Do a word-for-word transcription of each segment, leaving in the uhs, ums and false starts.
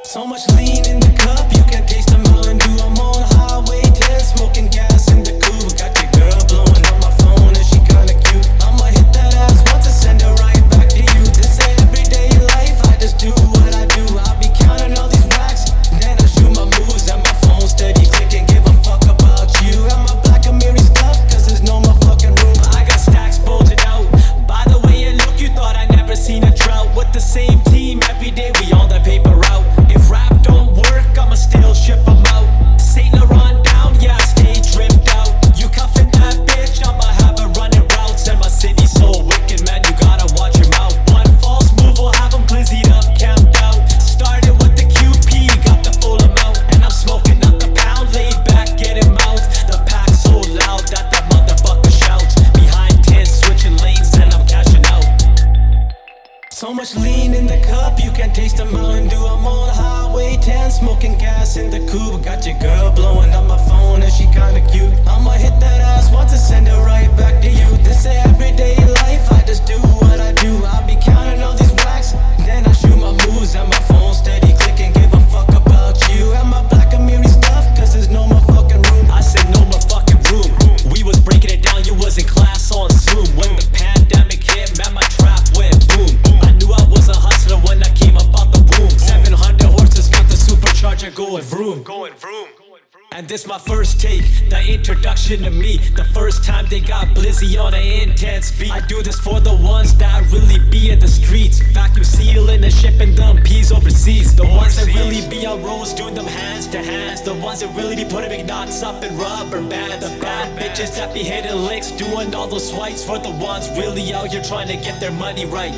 So much lean in the cup, you can taste the Mountain Dew. I'm on Highway ten, smoking gas in the coupe. Got your girl blowing up my phone and she kinda cute. I'ma hit that ass once and send her right back to you. This ain't everyday life, I just do what I do. I'll be counting all these racks, then I shoot my moves. And my phone steady clicking, give a fuck about you. And my Black Amiri stuff, cause there's no more fucking room. I got stacks bolted out. By the way you look, you thought I never seen a drought. With the same team every day, we all that paper out. If rap don't work, I'ma still ship them out. Saint Laurent down, yeah, I stay dripped out. You cuffing that bitch, I'ma have her running routes. And my city's so wicked, man, you gotta watch your mouth. One false move will have them glizzied up, camped out. Started with the Q P, got the full amount. And I'm smoking out the pound, laid back, getting mouth. The pack so loud that that motherfucker shouts. Behind tents, switching lanes, and I'm cashing out. So much lean in the cup, you can taste the Mountain Dew. I'm on Highway ten, smoking gas in the coupe. Got your girl blowing up my phone and she kinda cute. I'ma hit that ass once and send her right back to you. This ain't everyday life, I just do what I do. I'll be counting all these racks, then I shoot my moves. And my phone steady clicking, give a fuck about you. And my Black Amiri stuff, cause there's no more fucking room. I said no more fucking room. We was breaking it down, you was in class on Zoom. When the pandemic hit, man, my trap went boom. I knew I was a hustler when I came up out the womb. seven hundred horses got the supercharger going vroom. Going vroom. And this my first take, the introduction to me. The first time they got Blizzy on an intense beat. I do this for the ones that really be in the streets, vacuum sealing and shipping them peas overseas. The ones that really be on roads doing them hands to hands. The ones that really be putting big knots up in rubber bands. The bad bitches that be hitting licks, doing all those swipes. For the ones really out here trying to get their money right.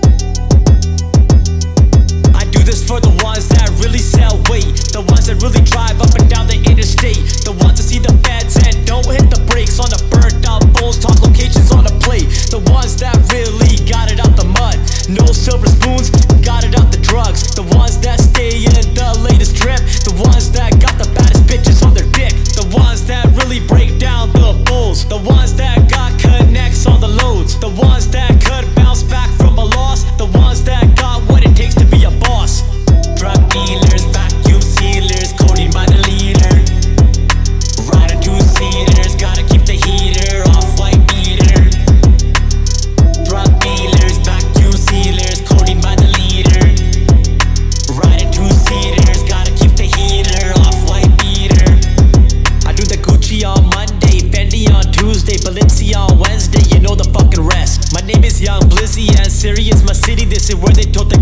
Do this for the ones that really sell weight, the ones that really drive up and down the interstate, the ones that see the feds and don't hit the brakes on the burnt out phones, talk locations on the plate, the ones that really got it out the mud, no silver spoons, got it out the drugs, the ones that stay in the latest drip, the ones that got the baddest bitches on their dick, the ones that really break down the bulls, the ones that got connects on the loads, the ones that could bounce back from a loss, the ones that got what it takes to be a boss. Drug dealers, vacuum sealers, codeine by the liter. Riding two-seaters, gotta keep the heater off, white beater. Drug dealers, vacuum sealers, codeine by the liter. Riding two-seaters, gotta keep the heater off, white beater. I do the Gucci on Monday, Fendi on Tuesday, Balenciaga on Wednesday, you know the fucking rest. My name is Young Blizzy and Siri is my city, this is where they told the